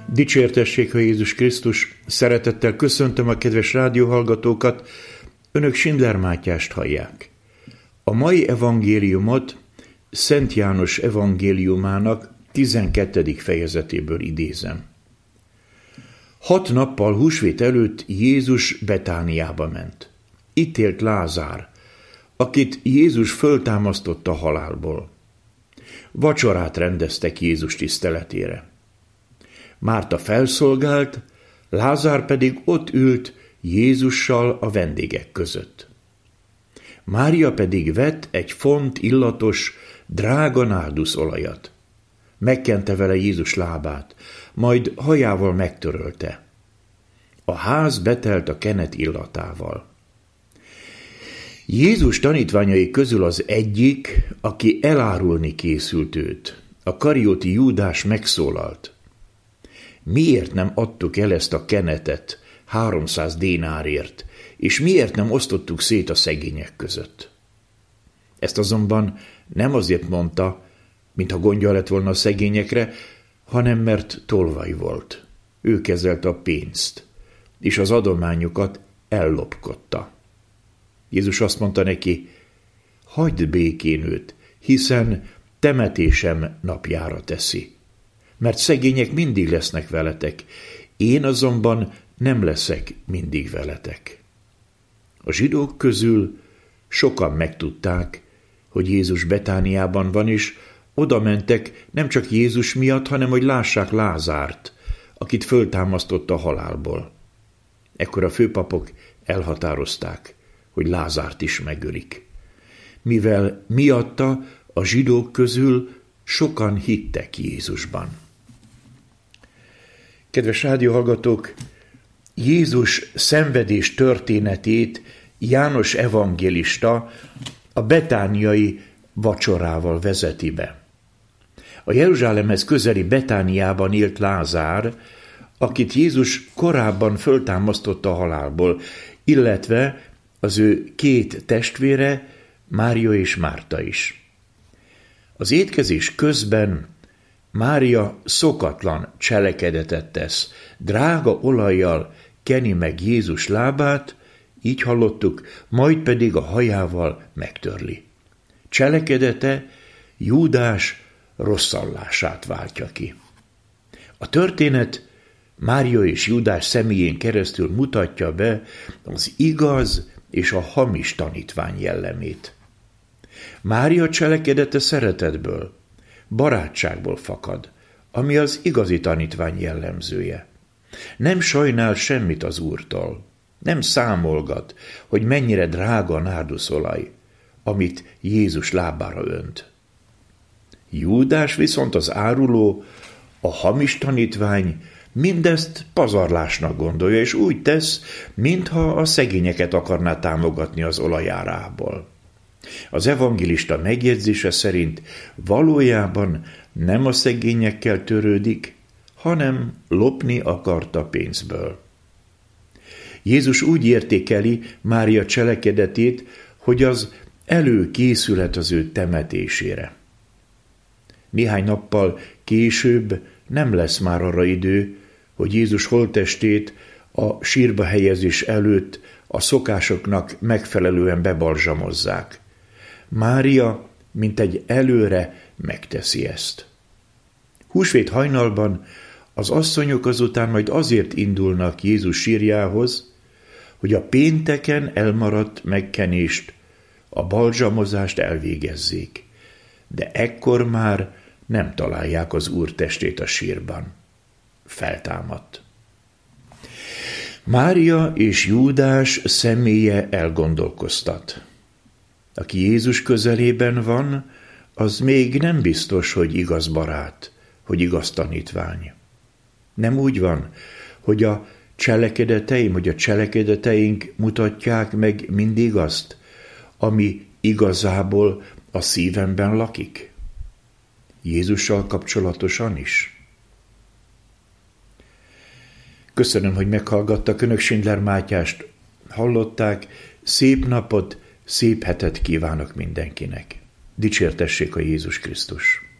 Dicsértessék a Jézus Krisztus! Szeretettel köszöntöm a kedves rádióhallgatókat, önök Schindler Mátyást hallják. A mai evangéliumot Szent János evangéliumának 12. fejezetéből idézem. 6 nappal húsvét előtt Jézus Betániába ment. Itt élt Lázár, akit Jézus föltámasztott a halálból. Vacsorát rendeztek Jézus tiszteletére. Márta felszolgált, Lázár pedig ott ült Jézussal a vendégek között. Mária pedig vett egy font illatos, drága nárduszolajat. Megkente vele Jézus lábát, majd hajával megtörölte. A ház betelt a kenet illatával. Jézus tanítványai közül az egyik, aki elárulni készült őt, a karióti Júdás megszólalt. Miért nem adtuk el ezt a kenetet 300 dénárért, és miért nem osztottuk szét a szegények között? Ezt azonban nem azért mondta, mintha gondja lett volna a szegényekre, hanem mert tolvaj volt. Ő kezelte a pénzt, és az adományokat ellopkodta. Jézus azt mondta neki, hagyd békén őt, hiszen temetésem napjára teszi. Mert szegények mindig lesznek veletek, én azonban nem leszek mindig veletek. A zsidók közül sokan megtudták, hogy Jézus Betániában van, és oda mentek nem csak Jézus miatt, hanem hogy lássák Lázárt, akit föltámasztott a halálból. Ekkor a főpapok elhatározták, hogy Lázárt is megölik. Mivel miatta a zsidók közül sokan hittek Jézusban. Kedves rádióhallgatók, Jézus szenvedés történetét János evangélista a betániai vacsorával vezeti be. A Jeruzsálemhez közeli Betániában élt Lázár, akit Jézus korábban föltámasztott a halálból, illetve az ő 2 testvére, Mária és Márta is. Az étkezés közben Mária szokatlan cselekedetet tesz, drága olajjal keni meg Jézus lábát, így hallottuk, majd pedig a hajával megtörli. Cselekedete Júdás rosszallását váltja ki. A történet Mária és Júdás személyén keresztül mutatja be az igaz és a hamis tanítvány jellemét. Mária cselekedete szeretetből, barátságból fakad, ami az igazi tanítvány jellemzője. Nem sajnál semmit az Úrtól, nem számolgat, hogy mennyire drága a nárduszolaj, amit Jézus lábára önt. Júdás viszont az áruló, a hamis tanítvány mindezt pazarlásnak gondolja, és úgy tesz, mintha a szegényeket akarná támogatni az olajárából. Az evangélista megjegyzése szerint valójában nem a szegényekkel törődik, hanem lopni akarta pénzből. Jézus úgy értékeli Mária cselekedetét, hogy az előkészület az ő temetésére. Néhány nappal később nem lesz már arra idő, hogy Jézus holttestét a sírba helyezés előtt a szokásoknak megfelelően bebalzsamozzák. Mária, mint egy előre megteszi ezt. Húsvét hajnalban az asszonyok azután majd azért indulnak Jézus sírjához, hogy a pénteken elmaradt megkenést, a balzsamozást elvégezzék, de ekkor már nem találják az Úr testét a sírban. Feltámadt. Mária és Júdás személye elgondolkoztat. Aki Jézus közelében van, az még nem biztos, hogy igaz barát, hogy igaz tanítvány. Nem úgy van, hogy a cselekedeteink mutatják meg mindig azt, ami igazából a szívemben lakik. Jézussal kapcsolatosan is. Köszönöm, hogy meghallgattak. Önök Schindler Mátyást hallották. Szép napot, szép hetet kívánok mindenkinek. Dicsértessék a Jézus Krisztus!